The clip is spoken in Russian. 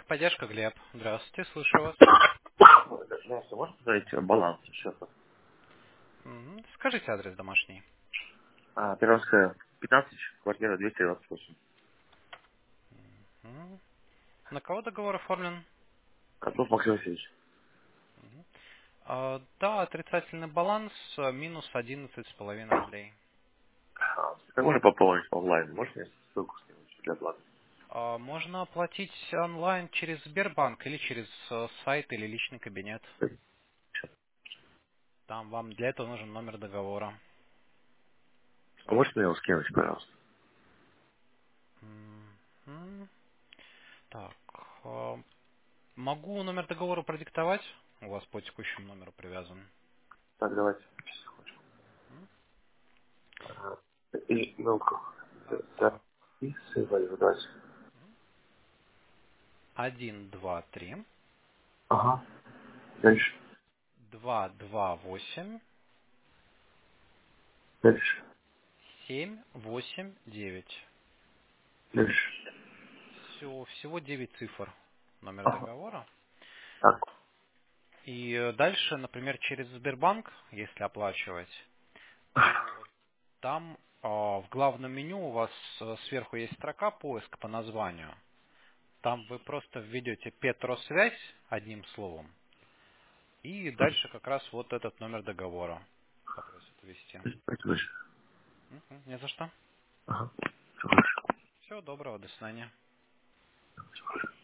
Техподдержка, Глеб. Здравствуйте, слушаю вас. Здравствуйте, можно посмотреть баланс счета? Скажите адрес домашний. Перовская, 15, квартира 228. Мгм. На кого договор оформлен? Котлов Максим Васильевич. Да, отрицательный баланс минус 11,5 рублей. Как можно пополнить онлайн? Можно мне ссылку скинуть для оплаты? Можно оплатить онлайн через Сбербанк или через сайт или личный кабинет. Там вам для этого нужен номер договора. А можете мне его скинуть, пожалуйста? Мгм. Так, могу номер договора продиктовать. У вас по текущему номеру привязан. Так, давайте. Секундочку. И ссылку. Записываю, давайте. 123 Ага. Дальше. 228 Дальше. 789. Дальше. Всего 9 цифр номер Ага. договора. Так. И дальше, например, через Сбербанк, если оплачивать, то там в главном меню у вас сверху есть строка поиск по названию. Там вы просто введете Петросвязь одним словом. И дальше как раз вот этот номер договора попросят ввести. Давайте дальше. Не за что. Ага. Все хорошо. Всего доброго, до свидания. Всё хорошо.